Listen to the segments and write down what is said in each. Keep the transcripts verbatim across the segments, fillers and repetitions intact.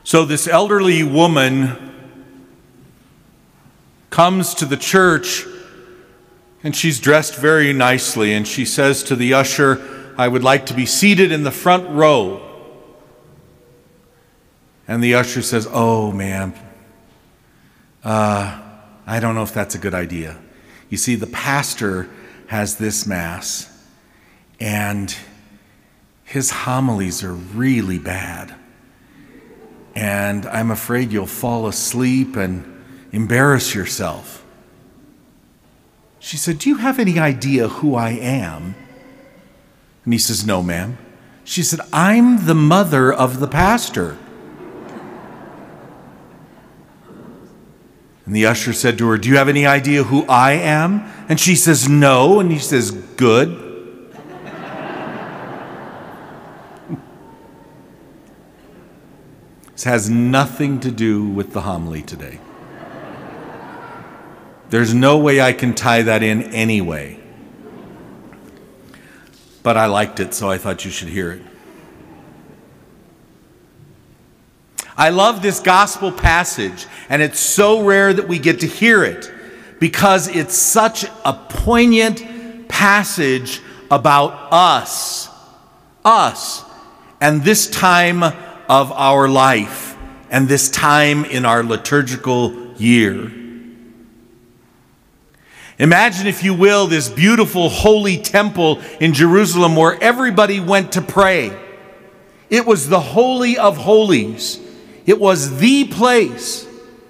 So this elderly woman comes to the church, and she's dressed very nicely, and she says to the usher, "I would like to be seated in the front row." And the usher says, "Oh, ma'am, uh, I don't know if that's a good idea. You see, the pastor has this mass, and his homilies are really bad. And I'm afraid you'll fall asleep and embarrass yourself." She said, "Do you have any idea who I am?" And he says, "No, ma'am." She said, "I'm the mother of the pastor." And the usher said to her, "Do you have any idea who I am?" And she says, "No." And he says, "Good." This has nothing to do with the homily today. There's no way I can tie that in anyway. But I liked it, so I thought you should hear it. I love this gospel passage, and it's so rare that we get to hear it because it's such a poignant passage about us, us, and this time of our life, and this time in our liturgical year. Imagine, if you will, this beautiful holy temple in Jerusalem where everybody went to pray. It was the Holy of Holies. It was the place.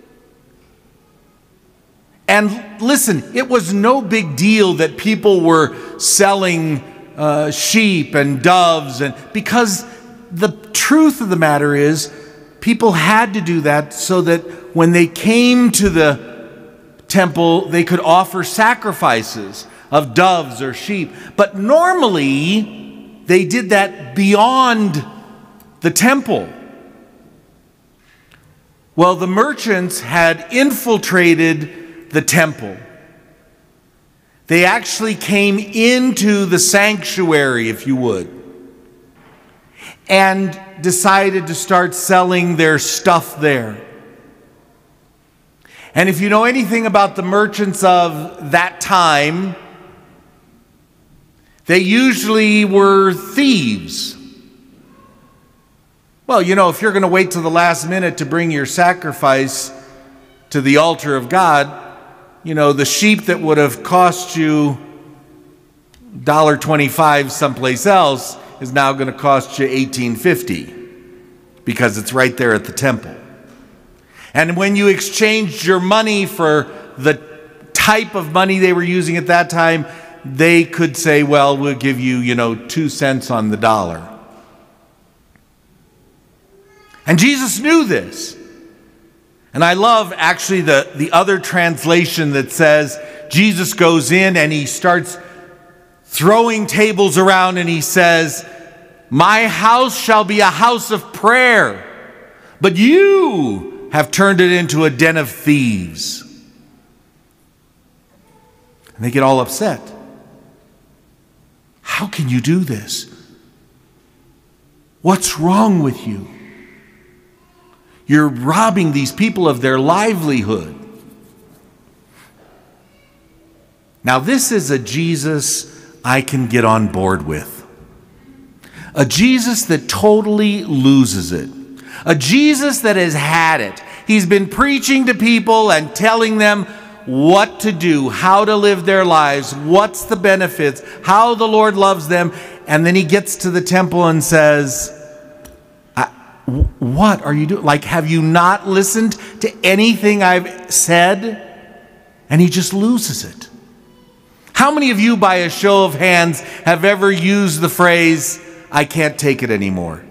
And listen, it was no big deal that people were selling uh, sheep and doves, and because the truth of the matter is, people had to do that so that when they came to the temple, they could offer sacrifices of doves or sheep. But normally, they did that beyond the temple. Well, the merchants had infiltrated the temple. They actually came into the sanctuary, if you would, and decided to start selling their stuff there. And if you know anything about the merchants of that time, they usually were thieves. Well, you know, if you're going to wait till the last minute to bring your sacrifice to the altar of God, you know, the sheep that would have cost you one dollar twenty-five someplace else is now going to cost you eighteen fifty because it's right there at the temple. And when you exchanged your money for the type of money they were using at that time, they could say, well, we'll give you, you know, two cents on the dollar. And Jesus knew this. And I love actually the, the other translation that says Jesus goes in and he starts throwing tables around and he says, "My house shall be a house of prayer, but you have turned it into a den of thieves." And they get all upset. How can you do this? What's wrong with you? You're robbing these people of their livelihood. Now, this is a Jesus I can get on board with. A Jesus that totally loses it. A Jesus that has had it. He's been preaching to people and telling them what to do, how to live their lives, what's the benefits, how the Lord loves them. And then he gets to the temple and says, "What are you doing? Like, have you not listened to anything I've said?" And he just loses it. How many of you, by a show of hands, have ever used the phrase, "I can't take it anymore"?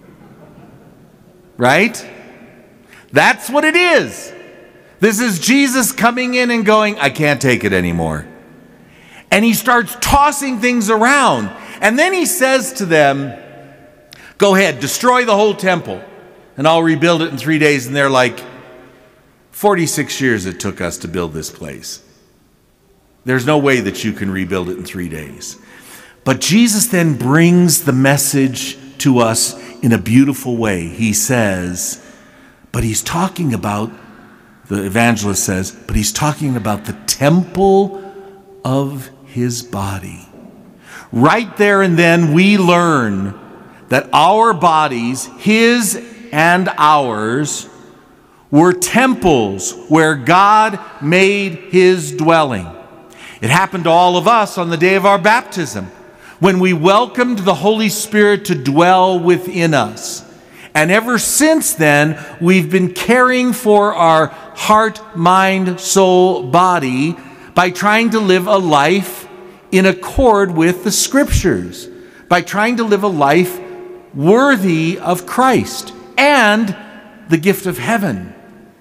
Right? That's what it is. This is Jesus coming in and going, "I can't take it anymore." And he starts tossing things around. And then he says to them, "Go ahead, destroy the whole temple, and I'll rebuild it in three days. And they're like, forty-six years it took us to build this place. There's no way that you can rebuild it in three days. But Jesus then brings the message to us in a beautiful way. He says, But he's talking about, the evangelist says, but he's talking about the temple of his body. Right there and then we learn that our bodies, his and ours, were temples where God made his dwelling. It happened to all of us on the day of our baptism, when we welcomed the Holy Spirit to dwell within us. And ever since then, we've been caring for our heart, mind, soul, body by trying to live a life in accord with the Scriptures, by trying to live a life worthy of Christ and the gift of heaven.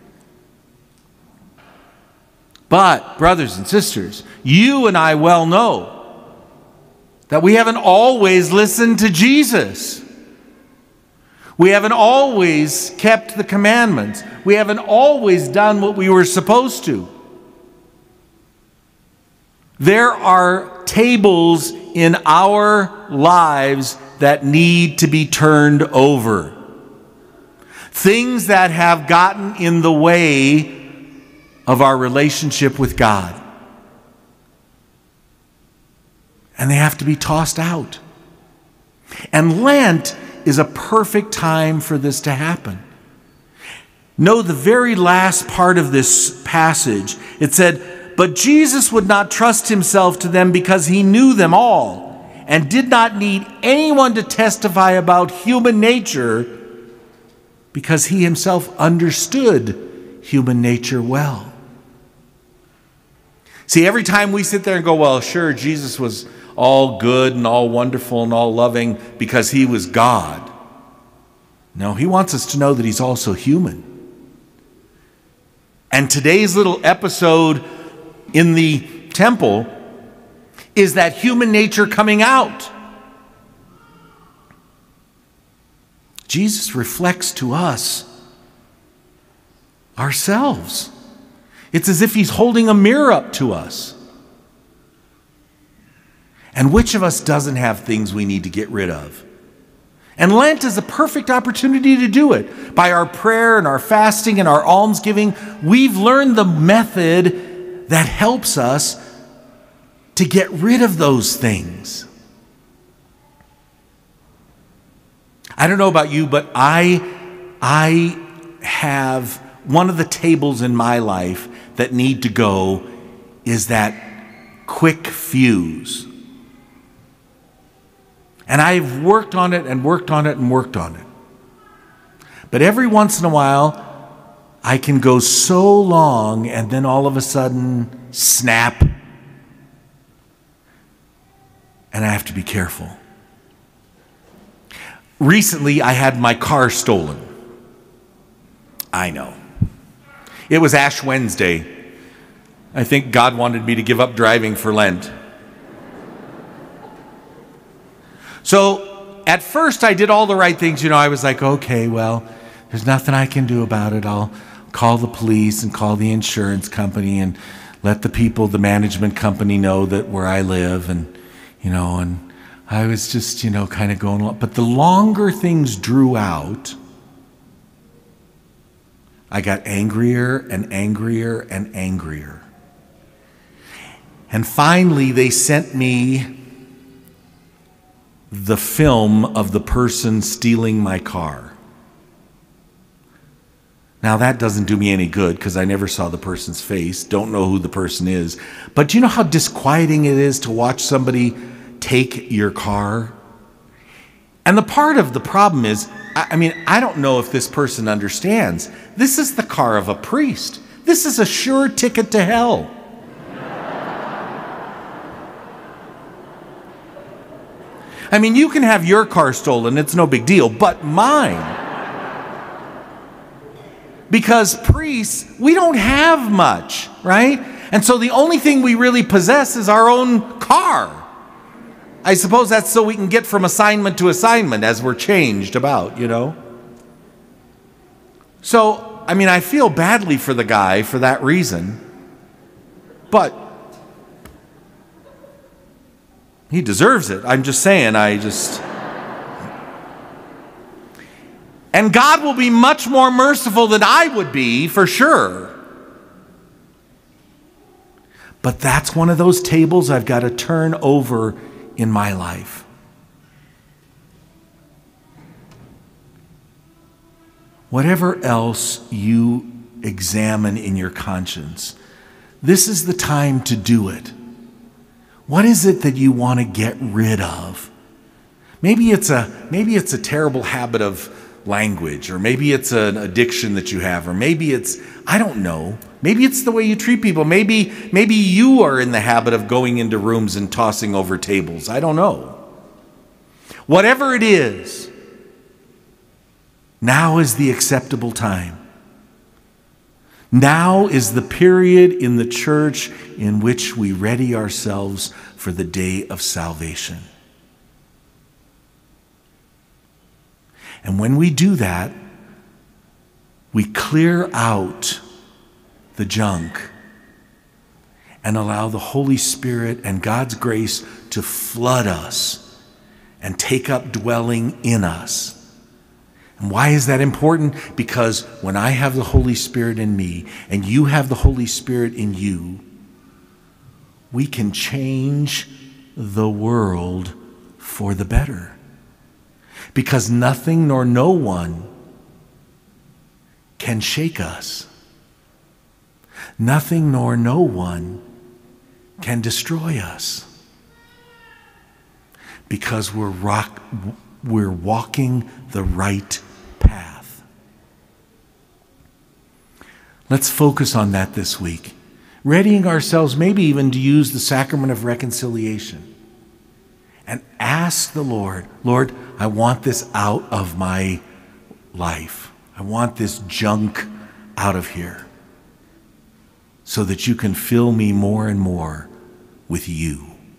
But, brothers and sisters, you and I well know that we haven't always listened to Jesus. We haven't always kept the commandments. We haven't always done what we were supposed to. There are tables in our lives that need to be turned over. Things that have gotten in the way of our relationship with God. And they have to be tossed out. And Lent is a perfect time for this to happen. Know the very last part of this passage. It said, "But Jesus would not trust himself to them because he knew them all and did not need anyone to testify about human nature because he himself understood human nature well." See, every time we sit there and go, well, sure, Jesus was all good and all wonderful and all loving because he was God. No, he wants us to know that he's also human. And today's little episode in the temple is that human nature coming out. Jesus reflects to us ourselves. It's as if he's holding a mirror up to us. And which of us doesn't have things we need to get rid of? And Lent is a perfect opportunity to do it. By our prayer and our fasting and our almsgiving, we've learned the method that helps us to get rid of those things. I don't know about you, but I, I have one of the tables in my life that need to go is that quick fuse. And I've worked on it and worked on it and worked on it. But every once in a while, I can go so long and then all of a sudden, snap. And I have to be careful. Recently, I had my car stolen. I know. It was Ash Wednesday. I think God wanted me to give up driving for Lent. So at first I did all the right things. You know, I was like, okay, well, there's nothing I can do about it. I'll call the police and call the insurance company and let the people, the management company know that where I live. And, you know, and I was just, you know, kind of going along. But the longer things drew out, I got angrier and angrier and angrier. And finally, they sent me the film of the person stealing my car. Now, that doesn't do me any good because I never saw the person's face, don't know who the person is. But do you know how disquieting it is to watch somebody take your car? And the part of the problem is, I mean, I don't know if this person understands. This is the car of a priest. This is a sure ticket to hell. I mean, you can have your car stolen, it's no big deal, but mine. Because priests, we don't have much, right? And so the only thing we really possess is our own car. I suppose that's so we can get from assignment to assignment as we're changed about, you know. So, I mean, I feel badly for the guy for that reason. But he deserves it. I'm just saying, I just... And God will be much more merciful than I would be, for sure. But that's one of those tables I've got to turn over in my life. Whatever else you examine in your conscience, this is the time to do it. What is it that you want to get rid of? Maybe it's a maybe it's a terrible habit of language, or maybe it's an addiction that you have, or maybe it's, I don't know, maybe it's the way you treat people. Maybe maybe you are in the habit of going into rooms and tossing over tables. I don't know. Whatever it is, now is the acceptable time. Now is the period in the church in which we ready ourselves for the day of salvation. And when we do that, we clear out the junk and allow the Holy Spirit and God's grace to flood us and take up dwelling in us. And why is that important? Because when I have the Holy Spirit in me and you have the Holy Spirit in you, we can change the world for the better. Because nothing nor no one can shake us. Nothing nor no one can destroy us. Because we're, rock, we're walking the right path. Let's focus on that this week. Readying ourselves maybe even to use the sacrament of reconciliation. And ask the Lord, Lord, I want this out of my life. I want this junk out of here so that you can fill me more and more with you.